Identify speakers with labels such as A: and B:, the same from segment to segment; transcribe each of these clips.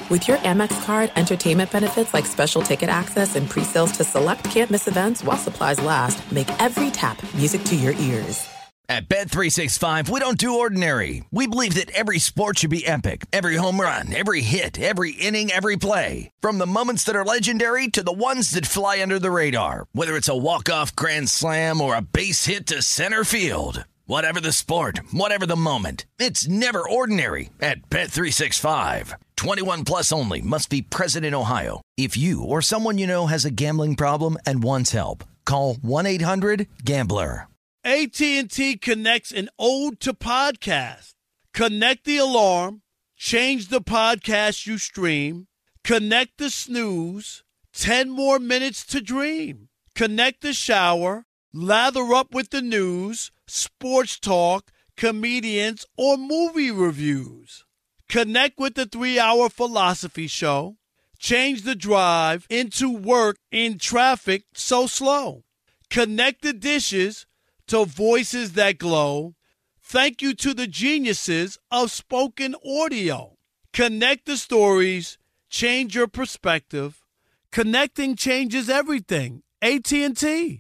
A: With your Amex card, entertainment benefits like special ticket access and pre-sales to select can't-miss events while supplies last make every tap music to your ears.
B: At Bet365, we don't do ordinary. We believe that every sport should be epic. Every home run, every hit, every inning, every play. From the moments that are legendary to the ones that fly under the radar. Whether it's a walk-off grand slam or a base hit to center field. Whatever the sport, whatever the moment. It's never ordinary at Bet365. 21 plus only. Must be present in Ohio. If you or someone you know has a gambling problem and wants help, call 1-800-GAMBLER.
C: AT&T connects an ode to podcast. Connect the alarm. Change the podcast you stream. Connect the snooze. 10 more minutes to dream. Connect the shower. Lather up with the news, sports talk, comedians, or movie reviews. Connect with the 3-hour philosophy show. Change the drive into work in traffic so slow. Connect the dishes to voices that glow. Thank you to the geniuses of spoken audio. Connect the stories. Change your perspective. Connecting changes everything. AT&T.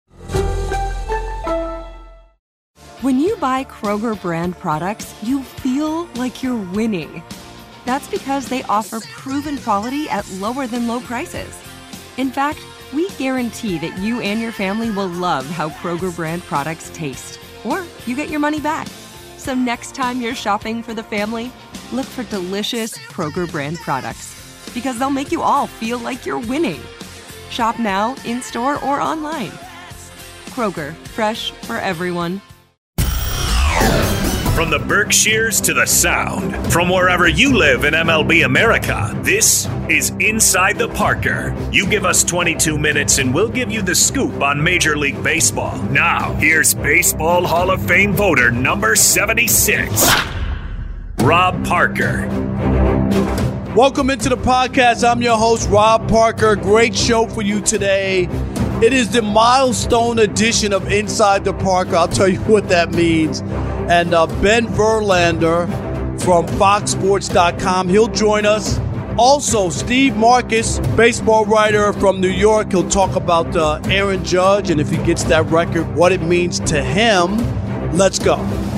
D: When you buy Kroger brand products, you feel like you're winning. That's because they offer proven quality at lower than low prices. In fact, we guarantee that you and your family will love how Kroger brand products taste, or you get your money back. So next time you're shopping for the family, look for delicious Kroger brand products, because they'll make you all feel like you're winning. Shop now, in-store, or online. Kroger, fresh for everyone.
E: From the Berkshires to the Sound, from wherever you live in MLB America, this is Inside the Parker. You give us 22 minutes and we'll give you the scoop on Major League Baseball. Now, here's Baseball Hall of Fame voter number 76, Rob Parker.
C: Welcome into the podcast. I'm your host, Rob Parker. Great show for you today. It is the milestone edition of Inside the Parker. I'll tell you what that means. And Ben Verlander from FoxSports.com, he'll join us. Also, Steve Marcus, baseball writer from New York, he'll talk about Aaron Judge and if he gets that record, what it means to him. Let's go.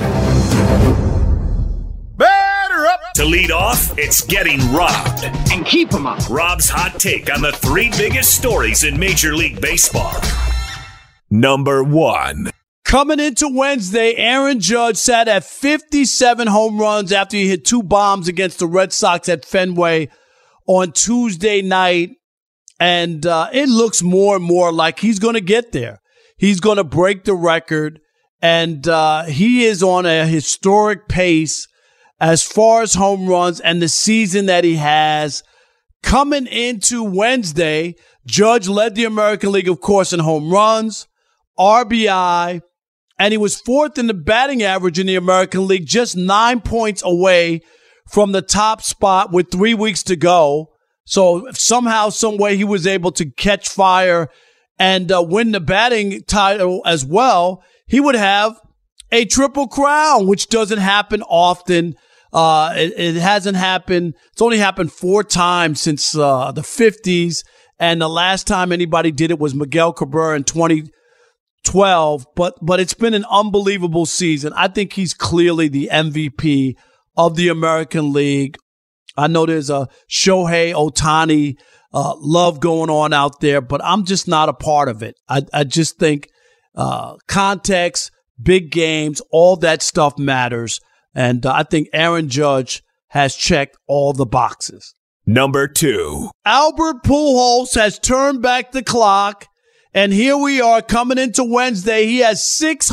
E: To lead off, it's Getting Robbed.
F: And keep them up.
E: Rob's hot take on the 3 biggest stories in Major League Baseball. Number 1.
C: Coming into Wednesday, Aaron Judge sat at 57 home runs after he hit 2 bombs against the Red Sox at Fenway on Tuesday night. And it looks more and more like he's going to get there. He's going to break the record. And he is on a historic pace as far as home runs and the season that he has. Coming into Wednesday, Judge led the American League, of course, in home runs, RBI, and he was 4th in the batting average in the American League, just 9 points away from the top spot with 3 weeks to go. So somehow, some way, he was able to catch fire and win the batting title as well. He would have a triple crown, which doesn't happen often. It hasn't happened. It's only happened 4 times since the 50s. And the last time anybody did it was Miguel Cabrera in 2012. But it's been an unbelievable season. I think he's clearly the MVP of the American League. I know there's a Shohei Ohtani love going on out there, but I'm just not a part of it. I just think context, big games, all that stuff matters. And I think Aaron Judge has checked all the boxes.
E: Number 2.
C: Albert Pujols has turned back the clock. And here we are coming into Wednesday. He has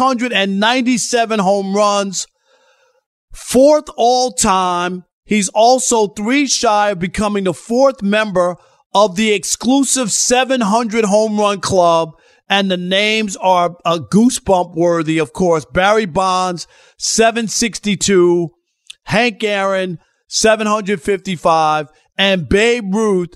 C: 697 home runs, 4th all time. He's also 3 shy of becoming the 4th member of the exclusive 700 home run club. And the names are goosebump worthy, of course. Barry Bonds, 762. Hank Aaron, 755. And Babe Ruth,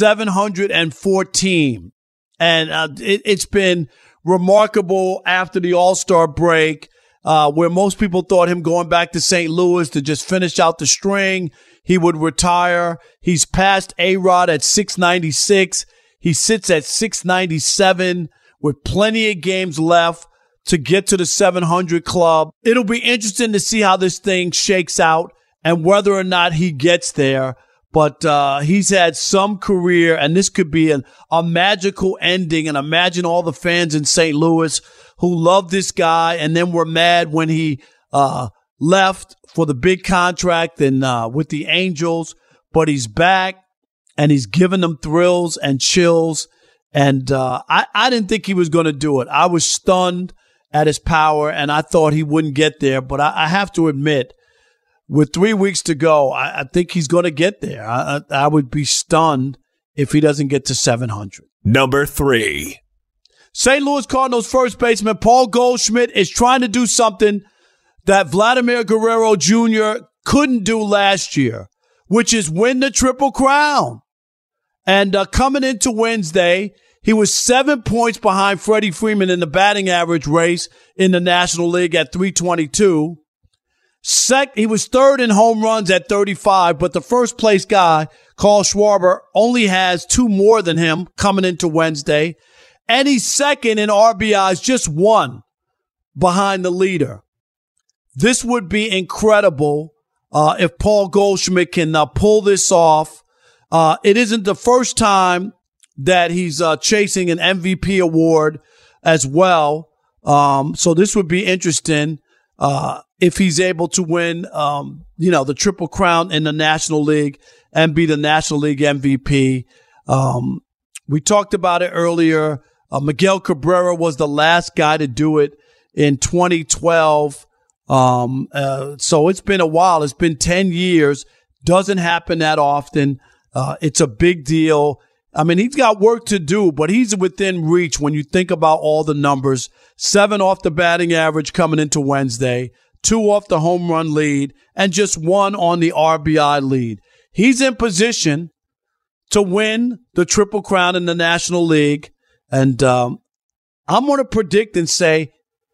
C: 714. And it's been remarkable after the All-Star break, where most people thought him going back to St. Louis to just finish out the string. he would retire. He's passed A-Rod at 696. He sits at 697 with plenty of games left to get to the 700 club. It'll be interesting to see how this thing shakes out and whether or not he gets there. But he's had some career, and this could be a magical ending. And imagine all the fans in St. Louis who love this guy and then were mad when he left for the big contract and with the Angels. But he's back, and he's giving them thrills and chills. And I didn't think he was going to do it. I was stunned at his power, and I thought he wouldn't get there. But I have to admit, with 3 weeks to go, I think he's going to get there. I would be stunned if he doesn't get to 700.
E: Number 3.
C: St. Louis Cardinals first baseman Paul Goldschmidt is trying to do something that Vladimir Guerrero Jr. couldn't do last year, which is win the Triple Crown. And coming into Wednesday, he was 7 points behind Freddie Freeman in the batting average race in the National League at 322. He was third in home runs at 35, but the first place guy, Carl Schwarber, only has 2 more than him coming into Wednesday. And he's second in RBIs, just 1 behind the leader. This would be incredible if Paul Goldschmidt can pull this off. It isn't the first time that he's chasing an MVP award as well. So this would be interesting. If he's able to win, the Triple Crown in the National League and be the National League MVP. We talked about it earlier. Miguel Cabrera was the last guy to do it in 2012. So it's been a while. It's been 10 years. Doesn't happen that often. It's a big deal. I mean, he's got work to do, but he's within reach when you think about all the numbers. 7 off the batting average coming into Wednesday, 2 off the home run lead, and just 1 on the RBI lead. He's in position to win the Triple Crown in the National League. And I'm going to predict and say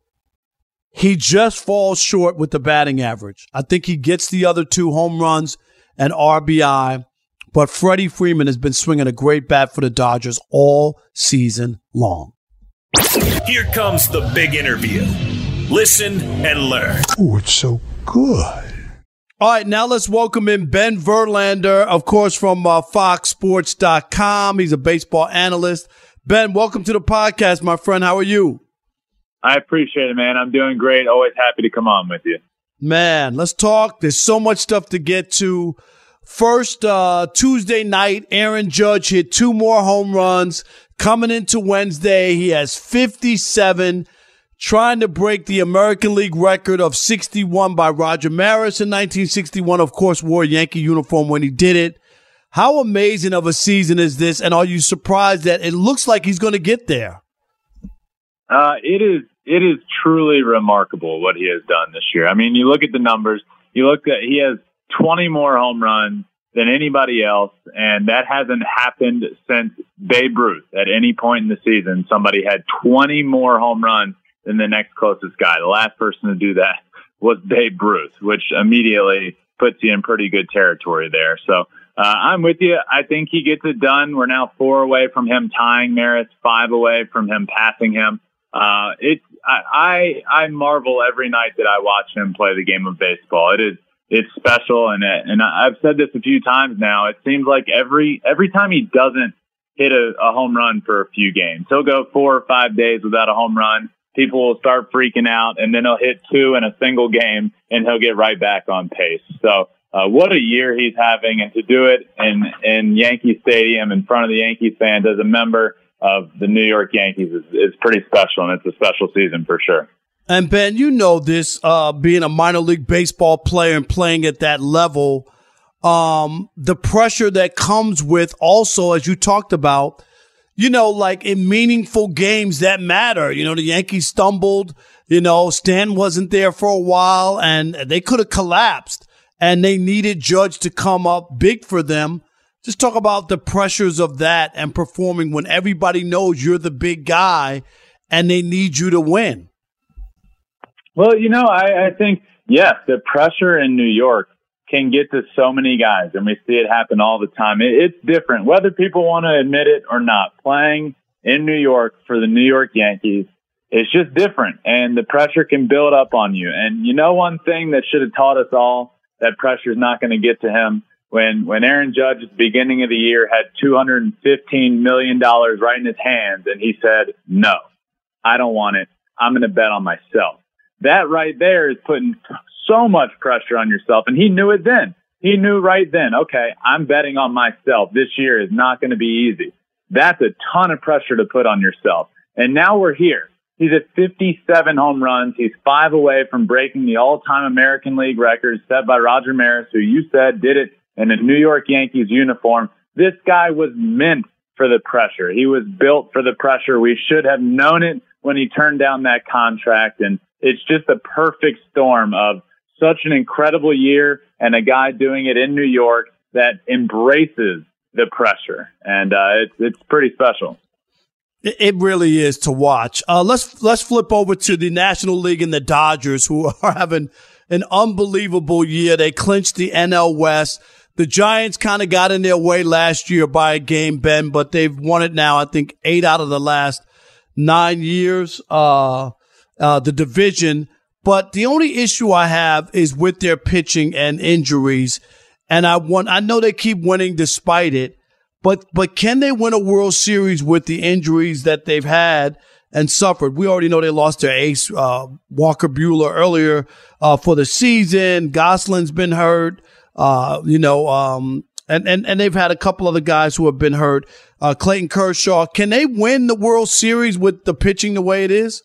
C: he just falls short with the batting average. I think he gets the other 2 home runs and RBI. But Freddie Freeman has been swinging a great bat for the Dodgers all season long.
E: Here comes the big interview. Listen and learn.
F: Oh, it's so good.
C: All right, now let's welcome in Ben Verlander, of course, from FoxSports.com. He's a baseball analyst. Ben, welcome to the podcast, my friend. How are you?
G: I appreciate it, man. I'm doing great. Always happy to come on with you.
C: Man, let's talk. There's so much stuff to get to. First, Tuesday night, Aaron Judge hit 2 more home runs. Coming into Wednesday, he has 57, trying to break the American League record of 61 by Roger Maris in 1961. Of course, wore a Yankee uniform when he did it. How amazing of a season is this? And are you surprised that it looks like he's going to get there?
G: It is truly remarkable what he has done this year. I mean, you look at the numbers. He has 20 more home runs than anybody else, and that hasn't happened since Babe Ruth. At any point in the season, somebody had 20 more home runs than the next closest guy. The last person to do that was Babe Ruth, which immediately puts you in pretty good territory there. So I'm with you. I think he gets it done. We're now 4 away from him tying Maris, 5 away from him passing him. I marvel every night that I watch him play the game of baseball. It's special, and I've said this a few times now. It seems like every time he doesn't hit a home run for a few games, he'll go 4 or 5 days without a home run. People will start freaking out, and then he'll hit 2 in a single game, and he'll get right back on pace. So what a year he's having, and to do it in Yankee Stadium in front of the Yankees fans as a member of the New York Yankees is pretty special, and it's a special season for sure.
C: And Ben, you know this, being a minor league baseball player and playing at that level, the pressure that comes with also, as you talked about, like in meaningful games that matter. The Yankees stumbled, Stan wasn't there for a while, and they could have collapsed, and they needed Judge to come up big for them. Just talk about the pressures of that and performing when everybody knows you're the big guy and they need you to win.
G: Well, I think, yes, the pressure in New York can get to so many guys, and we see it happen all the time. It's different, whether people want to admit it or not. Playing in New York for the New York Yankees, it's just different, and the pressure can build up on you. And you know one thing that should have taught us all that pressure is not going to get to him? When Aaron Judge at the beginning of the year had $215 million right in his hands, and he said, no, I don't want it. I'm going to bet on myself. That right there is putting so much pressure on yourself. And he knew it then. He knew right then, okay, I'm betting on myself. This year is not going to be easy. That's a ton of pressure to put on yourself. And now we're here. He's at 57 home runs. He's 5 away from breaking the all-time American League record set by Roger Maris, who you said did it in a New York Yankees uniform. This guy was meant for the pressure. He was built for the pressure. We should have known it when he turned down that contract. And it's just a perfect storm of such an incredible year and a guy doing it in New York that embraces the pressure. And it's pretty special.
C: It really is to watch. Let's flip over to the National League and the Dodgers, who are having an unbelievable year. They clinched the NL West. The Giants kind of got in their way last year by a game, Ben, but they've won it now, I think, 8 out of the last 9 years, the division. But the only issue I have is with their pitching and injuries. And I know they keep winning despite it, but can they win a World Series with the injuries that they've had and suffered? We already know they lost their ace, Walker Buehler, earlier for the season. Gosling's been hurt, and they've had a couple other guys who have been hurt. Clayton Kershaw. Can they win the World Series with the pitching the way it is?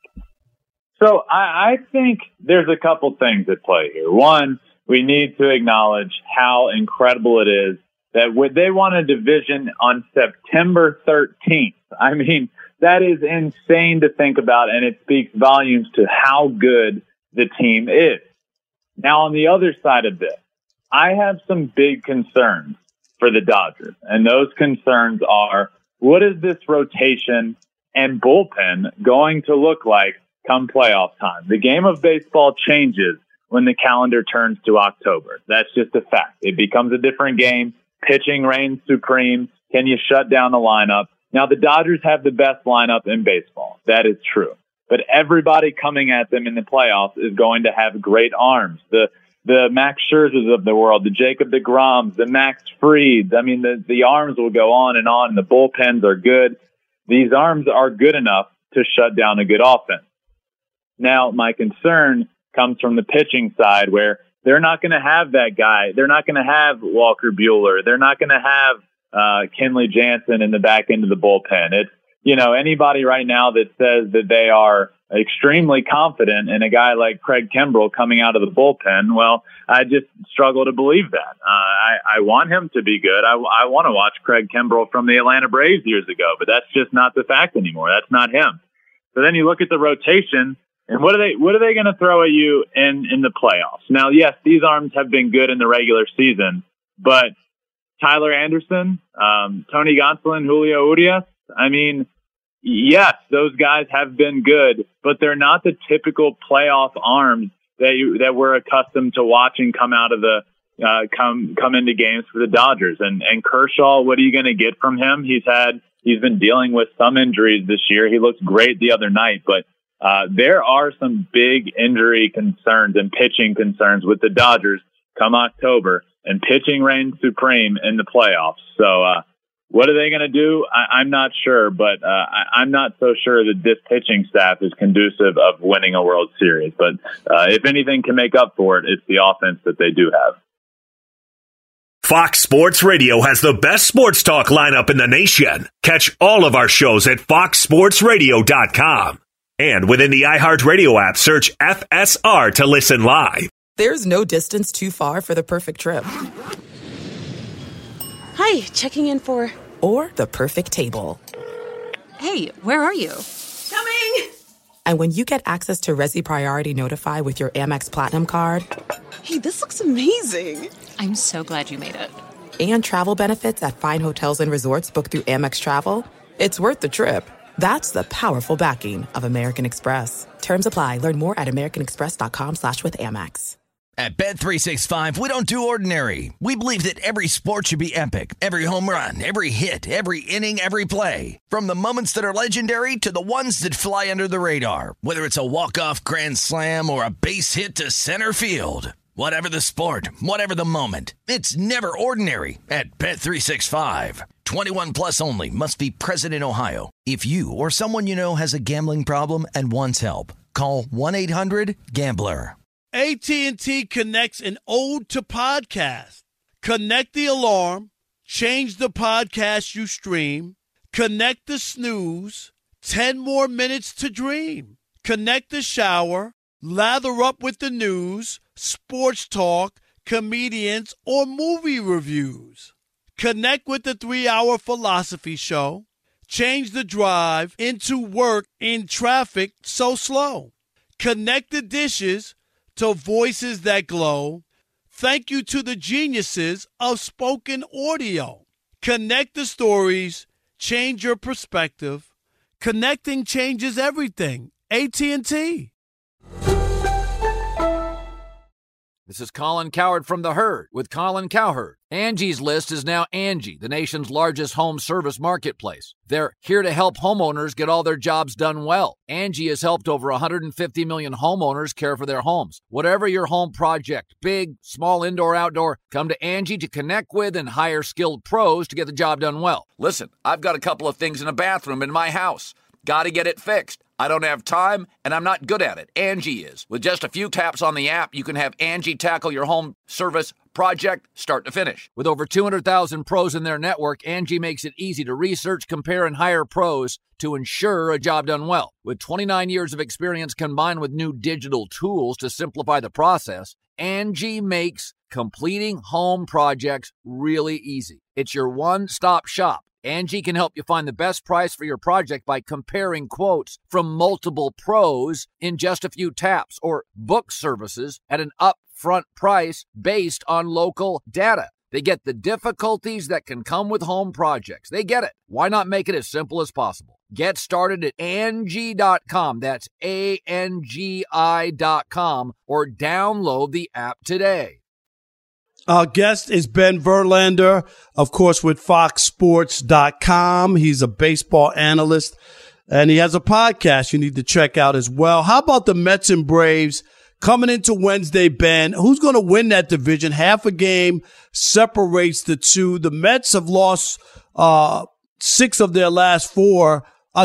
G: So I think there's a couple things at play here. One, we need to acknowledge how incredible it is that they won a division on September 13th. I mean, that is insane to think about, and it speaks volumes to how good the team is. Now, on the other side of this, I have some big concerns for the Dodgers, and those concerns are, what is this rotation and bullpen going to look like come playoff time? The game of baseball changes when the calendar turns to October. That's just a fact. It becomes a different game. Pitching reigns supreme. Can you shut down the lineup? Now, the Dodgers have the best lineup in baseball. That is true. But everybody coming at them in the playoffs is going to have great arms. The Max Scherzers of the world, the Jacob deGroms, the Max Frieds. I mean, the arms will go on, and the bullpens are good. These arms are good enough to shut down a good offense. Now, my concern comes from the pitching side, where they're not going to have that guy. They're not going to have Walker Buehler. They're not going to have Kenley Jansen in the back end of the bullpen. It's, anybody right now that says that they are extremely confident in a guy like Craig Kimbrell coming out of the bullpen, well, I just struggle to believe that. I want him to be good. I want to watch Craig Kimbrell from the Atlanta Braves years ago, but that's just not the fact anymore. That's not him. So then you look at the rotation, and what are they going to throw at you in the playoffs? Now, yes, these arms have been good in the regular season, but Tyler Anderson, Tony Gonsolin, Julio Urias, I mean, yes, those guys have been good, but they're not the typical playoff arms that we're accustomed to watching come out of the come into games for the Dodgers. And Kershaw, what are you going to get from him? He's been dealing with some injuries this year. He looked great the other night, but there are some big injury concerns and pitching concerns with the Dodgers come October, and pitching reigns supreme in the playoffs. So what are they going to do? I'm not sure, but I'm not so sure that this pitching staff is conducive of winning a World Series. But if anything can make up for it, it's the offense that they do have.
E: Fox Sports Radio has the best sports talk lineup in the nation. Catch all of our shows at foxsportsradio.com. And within the iHeartRadio app, search FSR to listen live.
A: There's no distance too far for the perfect trip.
H: Hi, checking in for...
A: Or the perfect table.
H: Hey, where are you?
A: Coming! And when you get access to Resi Priority Notify with your Amex Platinum card...
H: Hey, this looks amazing. I'm so glad you made it.
A: And travel benefits at fine hotels and resorts booked through Amex Travel, it's worth the trip. That's the powerful backing of American Express. Terms apply. Learn more at americanexpress.com/withAmex.
B: At Bet365, we don't do ordinary. We believe that every sport should be epic. Every home run, every hit, every inning, every play. From the moments that are legendary to the ones that fly under the radar. Whether it's a walk-off grand slam or a base hit to center field. Whatever the sport, whatever the moment. It's never ordinary at Bet365. 21 plus only. Must be present in Ohio. If you or someone you know has a gambling problem and wants help, call 1-800-GAMBLER.
C: AT&T connects an ode to podcast. Connect the alarm. Change the podcast you stream. Connect the snooze. 10 more minutes to dream. Connect the shower. Lather up with the news, sports talk, comedians, or movie reviews. Connect with the 3-hour philosophy show. Change the drive into work in traffic so slow. Connect the dishes to voices that glow. Thank you to the geniuses of spoken audio. Connect the stories. Change your perspective. Connecting changes everything. AT&T.
I: This is Colin Cowherd from The Herd with Colin Cowherd. Angie's List is now Angie, the nation's largest home service marketplace. They're here to help homeowners get all their jobs done well. Angie has helped over 150 million homeowners care for their homes. Whatever your home project, big, small, indoor, outdoor, come to Angie to connect with and hire skilled pros to get the job done well. Listen, I've got a couple of things in a bathroom in my house. Got to get it fixed. I don't have time, and I'm not good at it. Angie is. With just a few taps on the app, you can have Angie tackle your home service project start to finish. With over 200,000 pros in their network, Angie makes it easy to research, compare, and hire pros to ensure a job done well. With 29 years of experience combined with new digital tools to simplify the process, Angie makes completing home projects really easy. It's your one-stop shop. Angie can help you find the best price for your project by comparing quotes from multiple pros in just a few taps, or book services at an upfront price based on local data. They get the difficulties that can come with home projects. They get it. Why not make it as simple as possible? Get started at Angie.com. That's ANGI.com, or download the app today.
C: Our guest is Ben Verlander, of course, with FoxSports.com. He's a baseball analyst, and he has a podcast you need to check out as well. How about the Mets and Braves coming into Wednesday, Ben? Who's going to win that division? Half a game separates the two. The Mets have lost 6 of their last 10,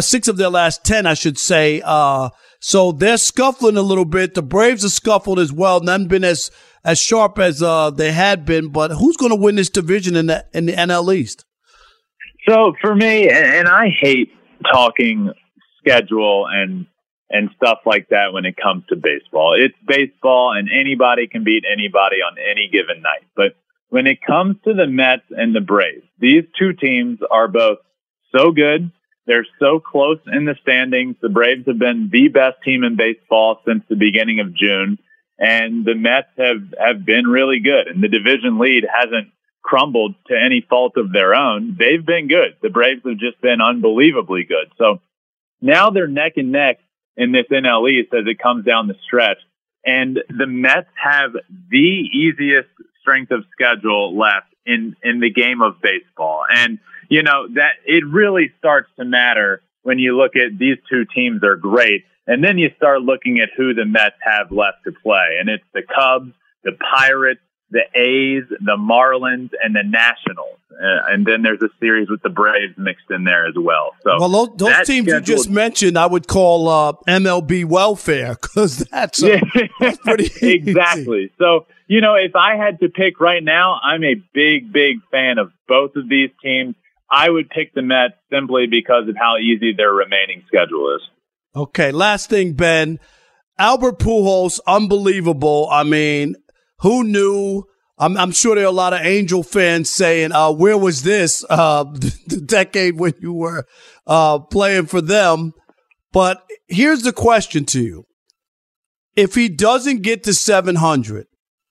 C: I should say. So they're scuffling a little bit. The Braves are scuffled as well. None been as sharp as they had been, but who's going to win this division in the NL East?
G: So for me, and I hate talking schedule and stuff like that when it comes to baseball. It's baseball, and anybody can beat anybody on any given night. But when it comes to the Mets and the Braves, these two teams are both so good. They're so close in the standings. The Braves have been the best team in baseball since the beginning of June. And the Mets have been really good, and the division lead hasn't crumbled to any fault of their own. They've been good. The Braves have just been unbelievably good. So now they're neck and neck in this NL East as it comes down the stretch. And the Mets have the easiest strength of schedule left in the game of baseball. And, you know, that it really starts to matter when you look at these two teams are great. And then you start looking at who the Mets have left to play. And it's the Cubs, the Pirates, the A's, the Marlins, and the Nationals. And then there's a series with the Braves mixed in there as well. So
C: those teams you just mentioned, I would call MLB welfare, because that's pretty
G: exactly.
C: Easy.
G: So, you know, if I had to pick right now, I'm a big, big fan of both of these teams. I would pick the Mets simply because of how easy their remaining schedule is.
C: Okay, last thing, Ben. Albert Pujols, unbelievable. I mean, who knew? I'm sure there are a lot of Angel fans saying, where was this the decade when you were playing for them? But here's the question to you. If he doesn't get to 700,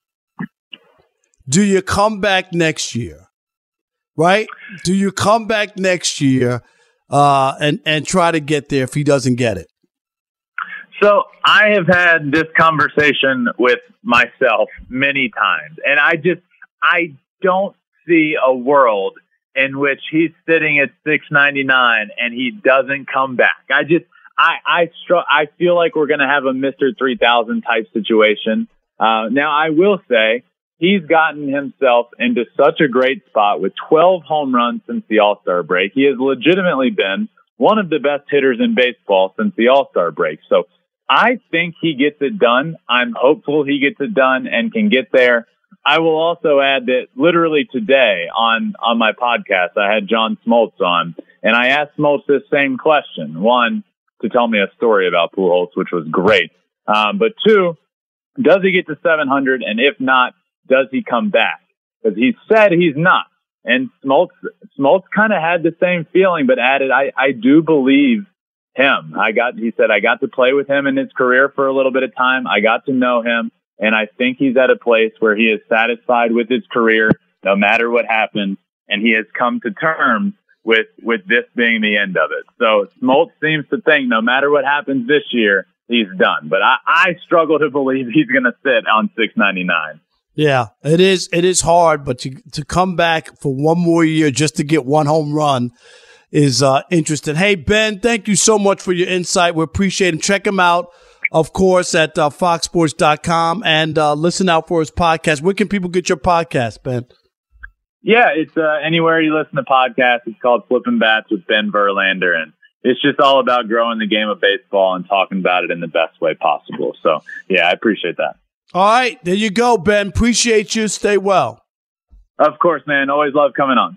C: do you come back next year? Right? Do you come back next year and try to get there if he doesn't get it?
G: So I have had this conversation with myself many times, and I don't see a world in which he's sitting at 699 and he doesn't come back. I feel like we're going to have a Mr. 3000 type situation. Now I will say he's gotten himself into such a great spot with 12 home runs since the All-Star break. He has legitimately been one of the best hitters in baseball since the All-Star break. So I think he gets it done. I'm hopeful he gets it done and can get there. I will also add that literally today on my podcast, I had John Smoltz on, and I asked Smoltz this same question. One, to tell me a story about Pujols, which was great. But two, does he get to 700? And if not, does he come back? Because he said he's not. And Smoltz kind of had the same feeling, but added, I do believe him. He said, I got to play with him in his career for a little bit of time. I got to know him. And I think he's at a place where he is satisfied with his career, no matter what happens. And he has come to terms with this being the end of it. So Smoltz seems to think no matter what happens this year, he's done. But I struggle to believe he's going to sit on 699.
C: Yeah, it is hard, but to come back for one more year just to get one home run is interesting. Hey, Ben, thank you so much for your insight. We appreciate him. Check him out, of course, at foxsports.com and listen out for his podcast. Where can people get your podcast, Ben?
G: Yeah, it's anywhere you listen to podcasts. It's called Flipping Bats with Ben Verlander, and it's just all about growing the game of baseball and talking about it in the best way possible. So, yeah, I appreciate that.
C: All right, there you go, Ben. Appreciate you. Stay well.
G: Of course, man. Always love coming on.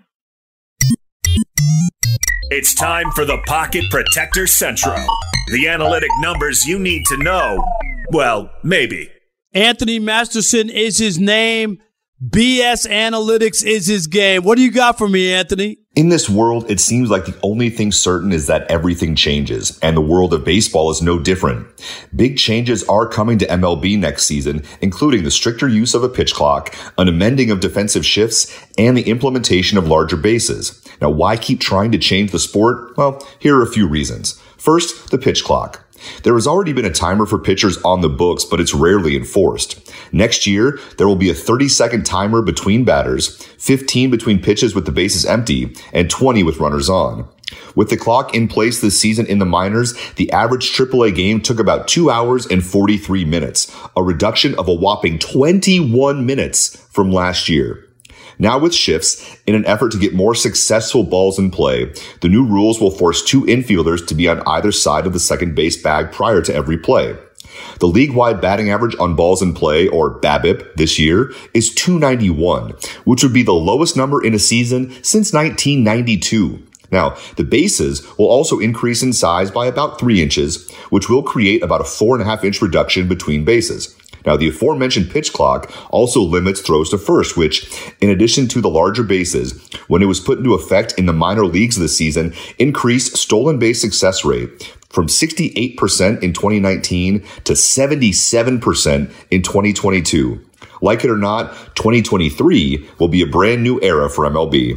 E: It's time for the Pocket Protector Central. The analytic numbers you need to know. Well, maybe.
C: Anthony Masterson is his name. BS Analytics is his game. What do you got for me, Anthony?
J: In this world, it seems like the only thing certain is that everything changes, and the world of baseball is no different. Big changes are coming to MLB next season, including the stricter use of a pitch clock, an amending of defensive shifts, and the implementation of larger bases. Now, why keep trying to change the sport? Well, here are a few reasons. First, the pitch clock. There has already been a timer for pitchers on the books, but it's rarely enforced. Next year, there will be a 30-second timer between batters, 15 between pitches with the bases empty, and 20 with runners on. With the clock in place this season in the minors, the average AAA game took about 2 hours and 43 minutes, a reduction of a whopping 21 minutes from last year. Now with shifts, in an effort to get more successful balls in play, the new rules will force two infielders to be on either side of the second base bag prior to every play. The league-wide batting average on balls in play, or BABIP, this year is 291, which would be the lowest number in a season since 1992. Now, the bases will also increase in size by about 3 inches, which will create about a 4.5-inch reduction between bases. Now, the aforementioned pitch clock also limits throws to first, which, in addition to the larger bases, when it was put into effect in the minor leagues this season, increased stolen base success rate from 68% in 2019 to 77% in 2022. Like it or not, 2023 will be a brand new era for MLB.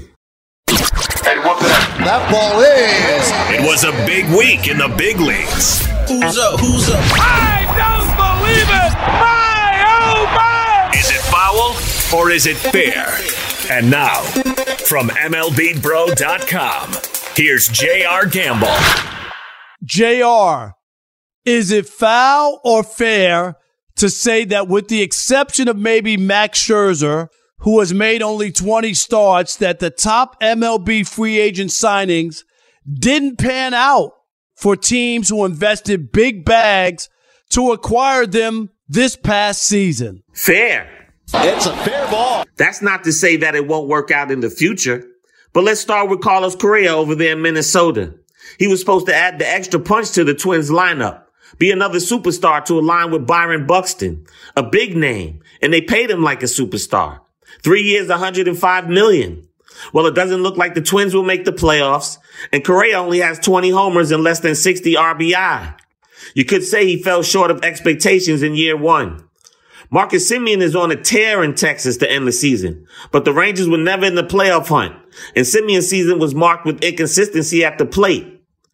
K: That ball is.
E: It was a big week in the big leagues.
K: Who's up? Who's up?
L: I don't believe it! My, oh my!
E: Is it foul or is it fair? And now, from MLBBro.com, here's J.R. Gamble.
C: JR, is it foul or fair to say that with the exception of maybe Max Scherzer, who has made only 20 starts, that the top MLB free agent signings didn't pan out for teams who invested big bags to acquire them this past season?
M: Fair.
K: It's a fair ball.
M: That's not to say that it won't work out in the future. But let's start with Carlos Correa over there in Minnesota. He was supposed to add the extra punch to the Twins lineup, be another superstar to align with Byron Buxton, a big name, and they paid him like a superstar. 3 years, $105 million. Well, it doesn't look like the Twins will make the playoffs, and Correa only has 20 homers and less than 60 RBI. You could say he fell short of expectations in year one. Marcus Semien is on a tear in Texas to end the season, but the Rangers were never in the playoff hunt, and Semien's season was marked with inconsistency at the plate.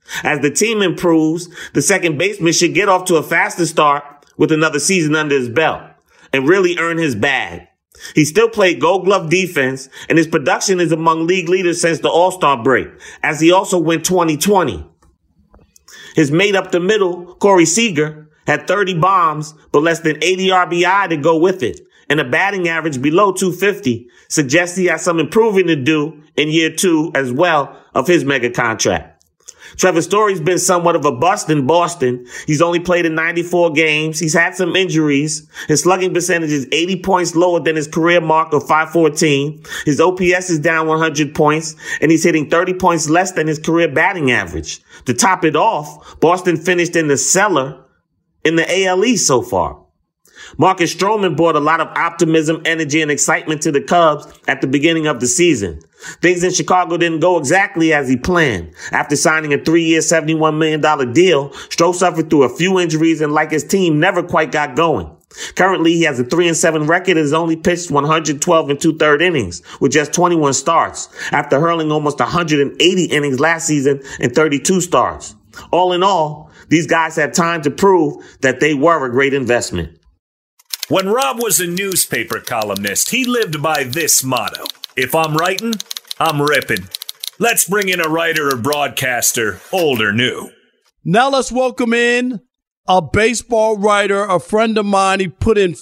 M: As the team improves, the second baseman should get off to a faster start with another season under his belt and really earn his bag. He still played Gold Glove defense, and his production is among league leaders since the All-Star break, as he also went 20-20. His mate up the middle, Corey Seager, had 30 bombs, but less than 80 RBI to go with it, and a batting average below 250 suggests he has some improving to do in year 2 as well of his mega contract. Trevor Story's been somewhat of a bust in Boston. He's only played in 94 games. He's had some injuries. His slugging percentage is 80 points lower than his career mark of .514. His OPS is down 100 points, and he's hitting 30 points less than his career batting average. To top it off, Boston finished in the cellar in the AL East so far. Marcus Stroman brought a lot of optimism, energy, and excitement to the Cubs at the beginning of the season. Things in Chicago didn't go exactly as he planned. After signing a 3-year, $71 million deal, Stroh suffered through a few injuries and, like his team, never quite got going. Currently, he has a 3-7 record and has only pitched 112 2/3 innings with just 21 starts after hurling almost 180 innings last season and 32 starts. All in all, these guys have time to prove that they were a great investment.
E: When Rob was a newspaper columnist, he lived by this motto: if I'm writing, I'm ripping. Let's bring in a writer or broadcaster, old or new.
C: Now let's welcome in a baseball writer, a friend of mine. He put in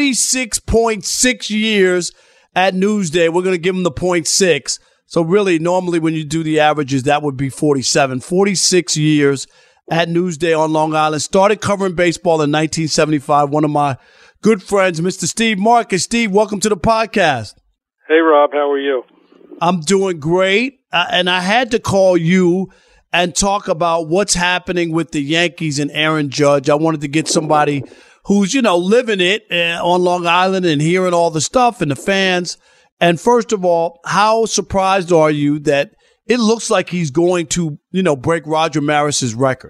C: 46.6 years at Newsday. We're going to give him the 0.6. So really, normally when you do the averages, that would be 47. 46 years at Newsday on Long Island. Started covering baseball in 1975. One of my good friends, Mr. Steve Marcus. Steve, welcome to the podcast.
N: Hey, Rob. How are you?
C: I'm doing great. And I had to call you and talk about what's happening with the Yankees and Aaron Judge. I wanted to get somebody who's, living it on Long Island and hearing all the stuff and the fans. And first of all, how surprised are you that it looks like he's going to, break Roger Maris's record?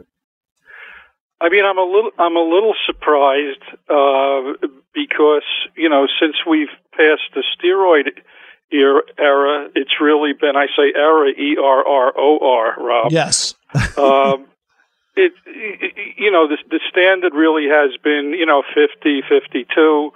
N: I mean, I'm a little surprised because since we've passed the steroid era, it's really been, I say era, ERROR, Rob.
C: Yes.
N: The standard really has been 50, 52.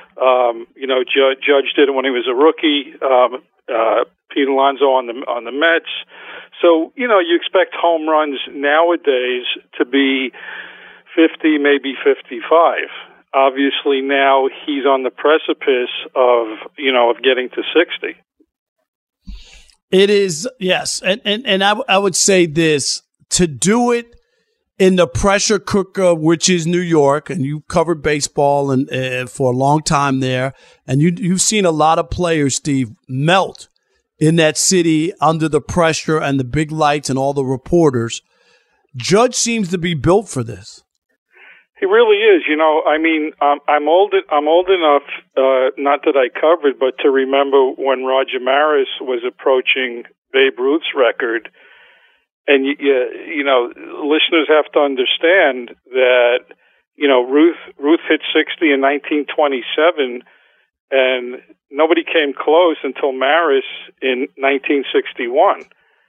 N: Judge did it when he was a rookie. Pete Alonso on the Mets. So you expect home runs nowadays to be 50, maybe 55. Obviously, now he's on the precipice of getting to 60.
C: It is, yes. And I would say this, to do it in the pressure cooker, which is New York, and you've covered baseball and for a long time there, and you've seen a lot of players, Steve, melt in that city under the pressure and the big lights and all the reporters. Judge seems to be built for this.
N: He really is. I'm old enough, not that I covered, but to remember when Roger Maris was approaching Babe Ruth's record. And, listeners have to understand that, Ruth hit 60 in 1927, and nobody came close until Maris in 1961.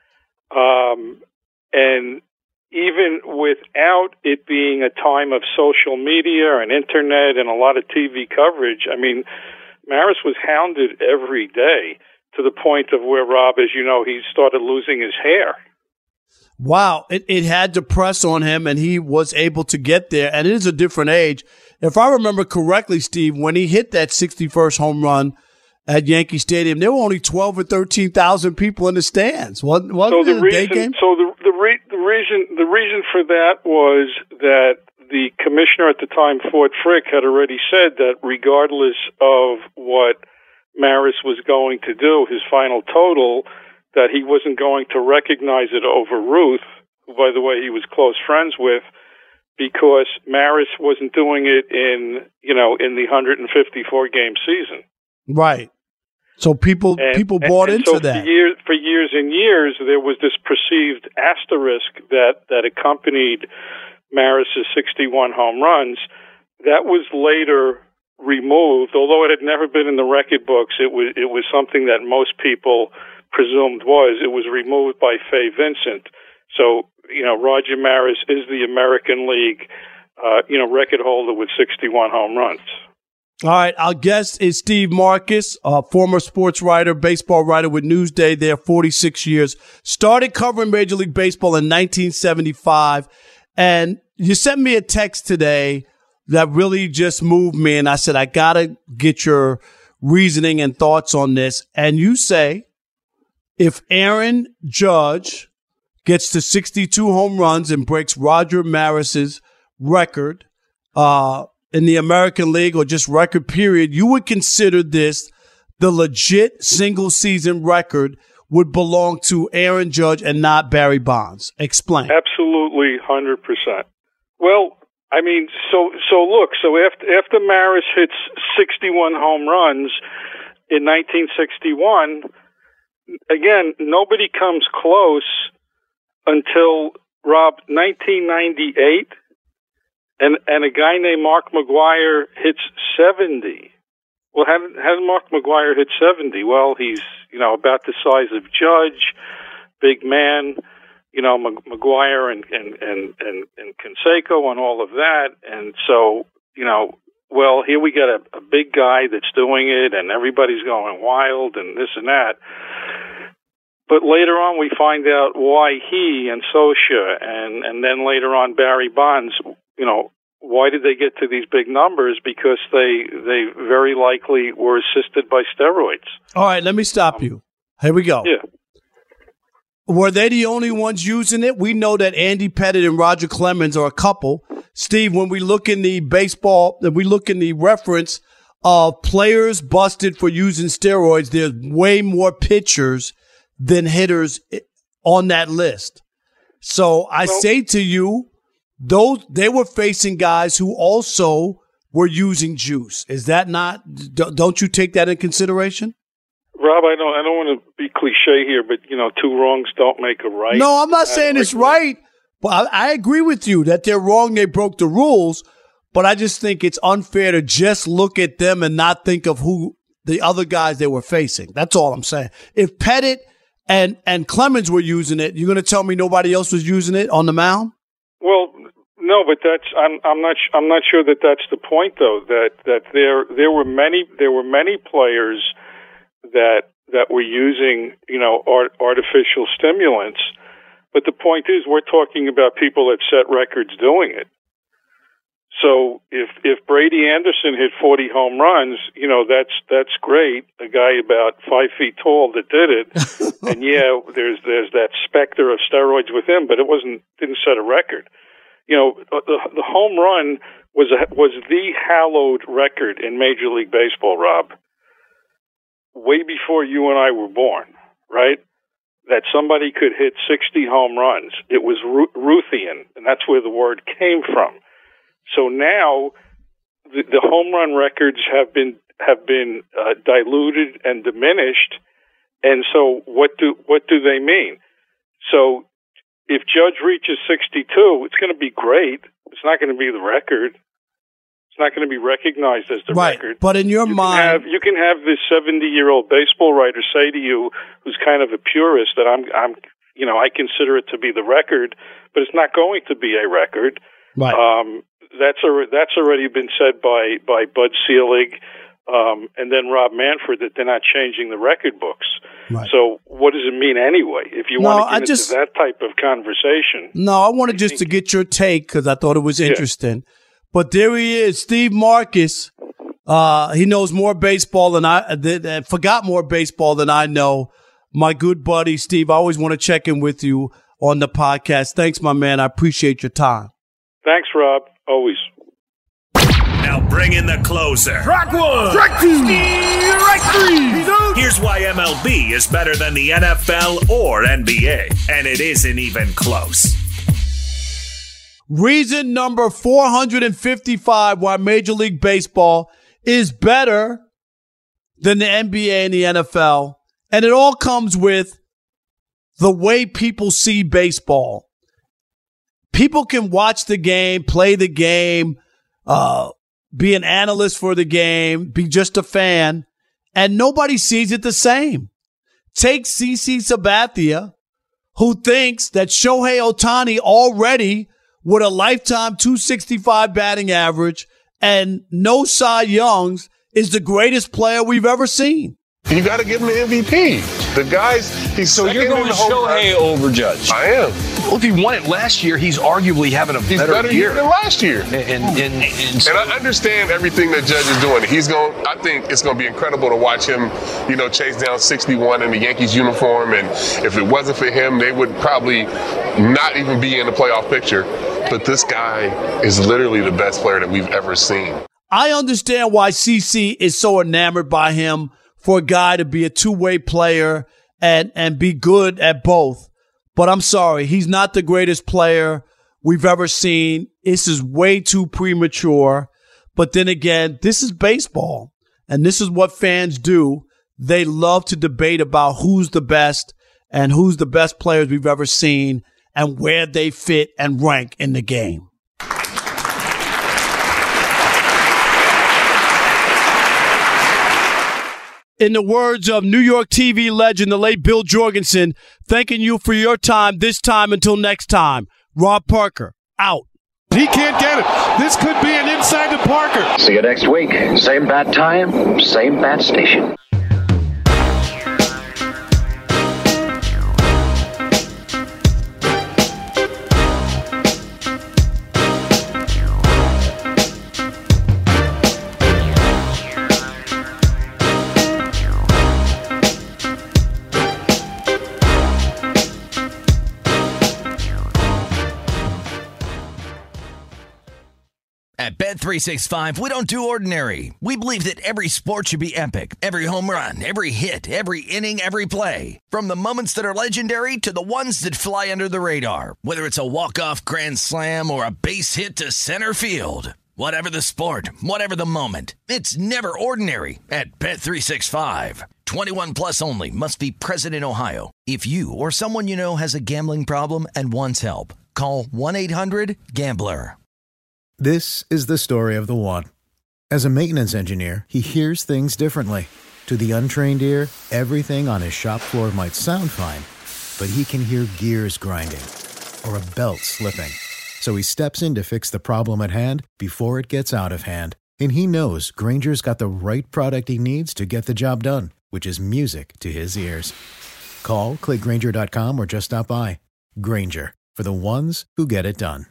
N: And even without it being a time of social media and internet and a lot of TV coverage, I mean, Maris was hounded every day to the point of where, Rob, as you know, he started losing his hair.
C: Wow. It had to press on him, and he was able to get there. And it is a different age. If I remember correctly, Steve, when he hit that 61st home run at Yankee Stadium, there were only 12 or 13,000 people in the stands. Wasn't it a day game?
N: So the reason for that was that the commissioner at the time, Ford Frick, had already said that regardless of what Maris was going to do, his final total, that he wasn't going to recognize it over Ruth, who, by the way, he was close friends with, because Maris wasn't doing it in the 154 game season.
C: Right. So people bought into that.
N: For years and years, there was this perceived asterisk that accompanied Maris's 61 home runs. That was later removed, although it had never been in the record books. It was something that most people presumed was. It was removed by Fay Vincent. So Roger Maris is the American League, record holder with 61 home runs.
C: All right, our guest is Steve Marcus, former sports writer, baseball writer with Newsday there, 46 years. Started covering Major League Baseball in 1975. And you sent me a text today that really just moved me. And I said, I got to get your reasoning and thoughts on this. And you say, if Aaron Judge gets to 62 home runs and breaks Roger Maris's record, in the American League or just record period, you would consider this the legit single season record would belong to Aaron Judge and not Barry Bonds. Explain.
N: Absolutely, 100%. Well, I mean, so look, so after Maris hits 61 home runs in 1961, again, nobody comes close until, Rob, 1998. And a guy named Mark McGwire hits 70. Well, hasn't Mark McGwire hit 70? Well, he's, about the size of Judge, big man, McGwire and Canseco and all of that. And so, well, here we got a big guy that's doing it and everybody's going wild and this and that. But later on, we find out why he and Scioscia and then later on Barry Bonds, why did they get to these big numbers? Because they very likely were assisted by steroids.
C: All right, let me stop you. Here we go.
N: Yeah.
C: Were they the only ones using it? We know that Andy Pettitte and Roger Clemens are a couple. Steve, when we look in the baseball, we look in the reference of players busted for using steroids, there's way more pitchers than hitters on that list. So I say to you, they were facing guys who also were using juice. Is that not? Don't you take that in consideration?
N: Rob, I don't want to be cliche here, but two wrongs don't make a right.
C: No, I'm not saying it's right, but I agree with you that they're wrong. They broke the rules, but I just think it's unfair to just look at them and not think of who the other guys they were facing. That's all I'm saying. If Pettitte and Clemens were using it, you're going to tell me nobody else was using it on the mound?
N: Well, no, but I'm not sure that that's the point though. That there were many players that were using artificial stimulants, but the point is we're talking about people that set records doing it. So if Brady Anderson hit 40 home runs, that's great. A guy about 5 feet tall that did it, and there's that specter of steroids with him, but didn't set a record. The home run was the hallowed record in Major League Baseball, Rob, way before you and I were born, right? That somebody could hit 60 home runs. It was Ruthian, and that's where the word came from. So now the home run records have been diluted and diminished, and so what do they mean? So if Judge reaches 62, it's going to be great. It's not going to be the record. It's not going to be recognized as the record.
C: But in your mind,
N: you can have this 70-year-old baseball writer say to you, who's kind of a purist, that I consider it to be the record, but it's not going to be a record.
C: Right.
N: That's already been said by Bud Selig, and then Rob Manfred, that they're not changing the record books.
C: Right.
N: So what does it mean anyway? If you want to get into that type of conversation.
C: No, I wanted just to get your take because I thought it was interesting. Yeah. But there he is, Steve Marcus. He knows more baseball than forgot more baseball than I know. My good buddy, Steve, I always want to check in with you on the podcast. Thanks, my man. I appreciate your time.
N: Thanks, Rob. Always.
E: Now bring in the closer.
L: Strike one. Strike two. Strike three.
E: Here's why MLB is better than the NFL or NBA, and it isn't even close.
C: Reason number 455 why Major League Baseball is better than the NBA and the NFL. And it all comes with the way people see baseball. People can watch the game, play the game, be an analyst for the game, be just a fan, and nobody sees it the same. Take CC Sabathia, who thinks that Shohei Ohtani already with a lifetime 265 batting average and no Cy Youngs is the greatest player we've ever seen.
O: You got to give him the MVP. The guys,
P: so you're going Shohei over Judge.
O: I am.
P: Well, if he won it last year, he's arguably having a better
O: year than last year.
P: And
O: I understand everything that Judge is doing. I think it's going to be incredible to watch him, chase down 61 in the Yankees uniform. And if it wasn't for him, they would probably not even be in the playoff picture. But this guy is literally the best player that we've ever seen.
C: I understand why CC is so enamored by him, for a guy to be a two-way player and be good at both. But I'm sorry, he's not the greatest player we've ever seen. This is way too premature. But then again, this is baseball, and this is what fans do. They love to debate about who's the best and who's the best players we've ever seen and where they fit and rank in the game. In the words of New York TV legend, the late Bill Jorgensen, thanking you for your time this time until next time. Rob Parker, out.
Q: He can't get it. This could be an inside to Parker.
R: See you next week. Same bat time, same bat station.
B: At Bet365, we don't do ordinary. We believe that every sport should be epic. Every home run, every hit, every inning, every play. From the moments that are legendary to the ones that fly under the radar. Whether it's a walk-off grand slam or a base hit to center field. Whatever the sport, whatever the moment. It's never ordinary at Bet365. 21 plus only. Must be present in Ohio. If you or someone you know has a gambling problem and wants help, call 1-800-GAMBLER.
S: This is the story of the one. As a maintenance engineer, he hears things differently. To the untrained ear, everything on his shop floor might sound fine, but he can hear gears grinding or a belt slipping. So he steps in to fix the problem at hand before it gets out of hand. And he knows Grainger's got the right product he needs to get the job done, which is music to his ears. Call, click Grainger.com, or just stop by. Grainger, for the ones who get it done.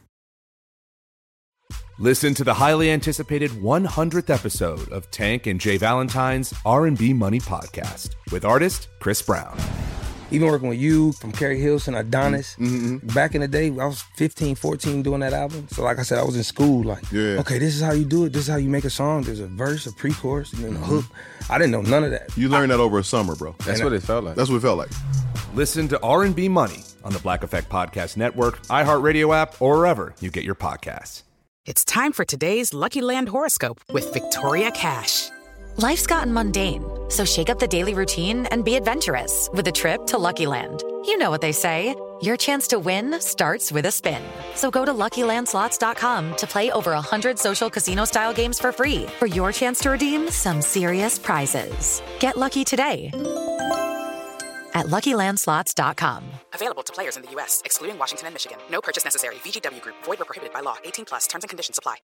T: Listen to the highly anticipated 100th episode of Tank and Jay Valentine's R&B Money Podcast with artist Chris Brown.
U: Even working with you, from Kerry Hilson, Adonis, back in the day, I was 15, 14 doing that album. So like I said, I was in school okay, this is how you do it. This is how you make a song. There's a verse, a pre-chorus, and then a hook. I didn't know none of that.
V: You learned that over a summer, bro.
T: That's what it felt like.
V: That's what it felt like.
T: Listen to R&B Money on the Black Effect Podcast Network, iHeartRadio app, or wherever you get your podcasts.
W: It's time for today's Lucky Land horoscope with Victoria Cash.
X: Life's gotten mundane, so shake up the daily routine and be adventurous with a trip to Lucky Land. You know what they say, your chance to win starts with a spin. So go to LuckyLandSlots.com to play over 100 social casino-style games for free for your chance to redeem some serious prizes. Get lucky today at LuckyLandSlots.com.
W: Available to players in the U.S., excluding Washington and Michigan. No purchase necessary. VGW Group. Void where prohibited by law. 18+. Terms and conditions apply.